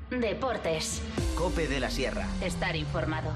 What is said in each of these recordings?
Deportes. COPE de la Sierra. Estar informado.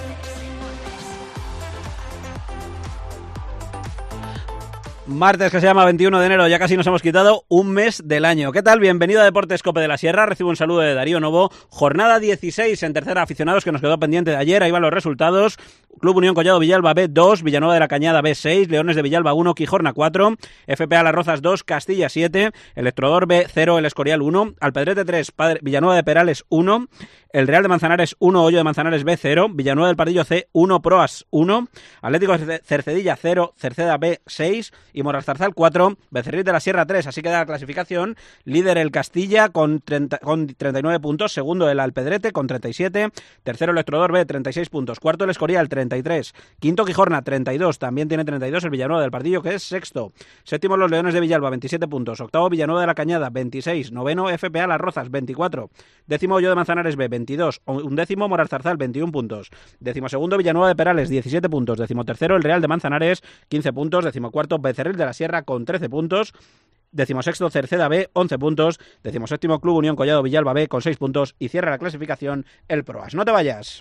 Martes que se llama 21 de enero, ya casi nos hemos quitado un mes del año. ¿Qué tal? Bienvenido a Deportes COPE de la Sierra. Recibo un saludo de Darío Novo. Jornada 16 en tercera aficionados que nos quedó pendiente de ayer. Ahí van los resultados. Club Unión Collado Villalba B2, Villanueva de la Cañada B6, Leones de Villalba 1, Quijorna 4, FPA Las Rozas 2, Castilla 7, Electrodor B0, El Escorial 1, Alpedrete 3, Villanueva de Perales 1, el Real de Manzanares 1, Hoyo de Manzanares B0, Villanueva del Pardillo C 1, Proas 1, Atlético Cercedilla 0, Cerceda B6 y Moralzarzal 4, Becerril de la Sierra 3. Así queda la clasificación. Líder el Castilla con 39 puntos, segundo el Alpedrete con 37, tercero Electrodor B 36 puntos, cuarto el Escorial 33, quinto Quijorna 32, también tiene 32 el Villanueva del Pardillo, que es sexto, séptimo los Leones de Villalba 27 puntos, octavo Villanueva de la Cañada 26, noveno FPA Las Rozas 24, décimo Hoyo de Manzanares B 22, undécimo Moralzarzal 21 puntos, décimo segundo Villanueva de Perales 17 puntos, décimo tercero el Real de Manzanares 15 puntos, décimo cuarto Becerril de la Sierra con 13 puntos, decimosexto Cerceda B 11 puntos, decimoséptimo Club Unión Collado Villalba B con 6 puntos y cierra la clasificación el Proas. No te vayas.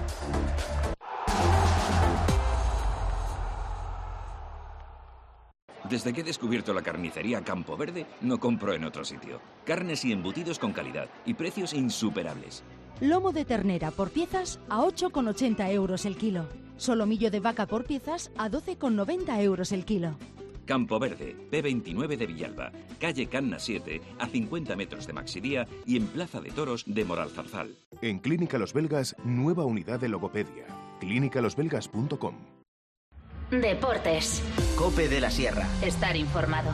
Desde que he descubierto la carnicería Campo Verde, no compro en otro sitio. Carnes y embutidos con calidad y precios insuperables. Lomo de ternera por piezas a 8,80 euros el kilo. Solomillo de vaca por piezas a 12,90 euros el kilo. Campo Verde, P29 de Villalba, calle Canna 7, a 50 metros de Maxidía y en Plaza de Toros de Moralzarzal. En Clínica Los Belgas, nueva unidad de logopedia. clínicalosbelgas.com. Deportes. COPE de la Sierra. Estar informado.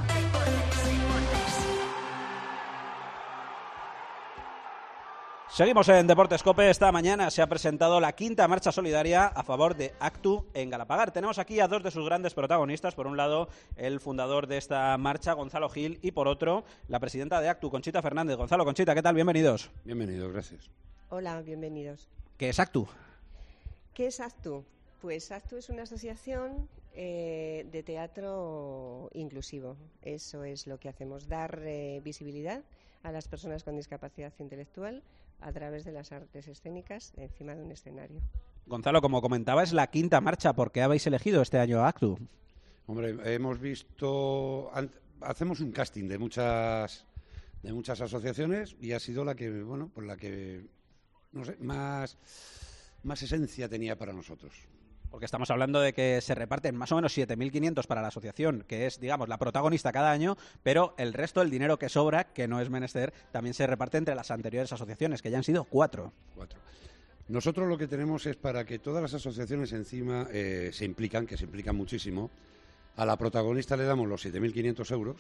Seguimos en Deportes COPE. Esta mañana se ha presentado la quinta marcha solidaria a favor de Actu en Galapagar. Tenemos aquí a dos de sus grandes protagonistas. Por un lado, el fundador de esta marcha, Gonzalo Gil, y por otro, la presidenta de Actu, Conchita Fernández. Gonzalo, Conchita, ¿qué tal? Bienvenidos. Bienvenidos, gracias. Hola, bienvenidos. ¿Qué es Actu? ¿Qué es Actu? Pues Actu es una asociación de teatro inclusivo. Eso es lo que hacemos, dar visibilidad a las personas con discapacidad intelectual a través de las artes escénicas encima de un escenario. Gonzalo, como comentaba, es la quinta marcha. ¿Por qué habéis elegido este año a Actu? Hombre, hemos visto... Hacemos un casting de muchas asociaciones y ha sido la que, bueno, pues la que, no sé, más esencia tenía para nosotros. Porque estamos hablando de que se reparten más o menos 7.500 para la asociación, que es, digamos, la protagonista cada año, pero el resto, el dinero que sobra, que no es menester, también se reparte entre las anteriores asociaciones, que ya han sido 4. Nosotros lo que tenemos es para que todas las asociaciones encima se implican muchísimo. A la protagonista le damos los 7.500 euros,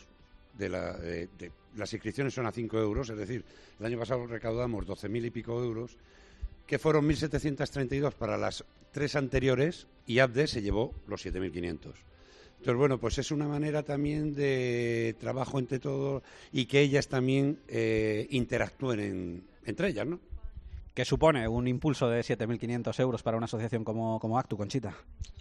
las inscripciones son a 5 euros, es decir, el año pasado recaudamos 12.000 y pico euros, que fueron 1.732 para las 3 anteriores y ABDE se llevó los 7.500. Entonces, bueno, pues es una manera también de trabajo entre todos y que ellas también interactúen entre ellas, ¿no? ¿Qué supone un impulso de 7.500 euros para una asociación como Actu, Conchita?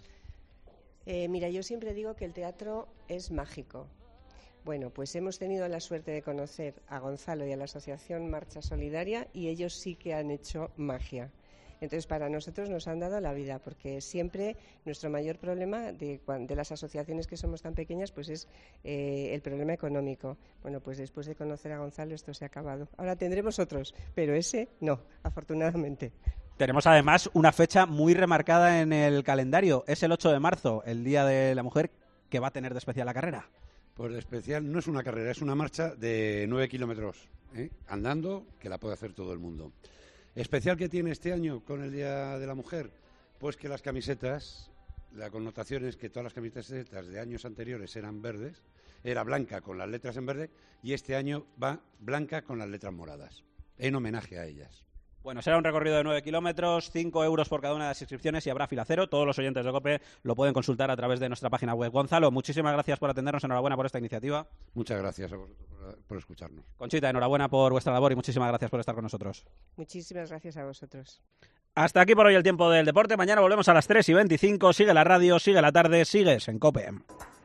Mira, yo siempre digo que el teatro es mágico. Bueno, pues hemos tenido la suerte de conocer a Gonzalo y a la Asociación Marcha Solidaria y ellos sí que han hecho magia. Entonces, para nosotros nos han dado la vida, porque siempre nuestro mayor problema de las asociaciones que somos tan pequeñas pues es el problema económico. Bueno, pues después de conocer a Gonzalo esto se ha acabado. Ahora tendremos otros, pero ese no, afortunadamente. Tenemos además una fecha muy remarcada en el calendario. Es el 8 de marzo, el Día de la Mujer. ¿Qué va a tener de especial la carrera? Pues de especial no es una carrera, es una marcha de 9 kilómetros, andando, que la puede hacer todo el mundo. ¿Especial que tiene este año con el Día de la Mujer? Pues que las camisetas, la connotación es que todas las camisetas de años anteriores eran verdes, era blanca con las letras en verde, y este año va blanca con las letras moradas, en homenaje a ellas. Bueno, será un recorrido de 9 kilómetros, 5 euros por cada una de las inscripciones y habrá fila cero. Todos los oyentes de COPE lo pueden consultar a través de nuestra página web. Gonzalo, muchísimas gracias por atendernos. Enhorabuena por esta iniciativa. Muchas gracias a vosotros por escucharnos. Conchita, enhorabuena por vuestra labor y muchísimas gracias por estar con nosotros. Muchísimas gracias a vosotros. Hasta aquí por hoy el tiempo del deporte. Mañana volvemos a las 3:25. Sigue la radio, sigue la tarde, sigues en COPE.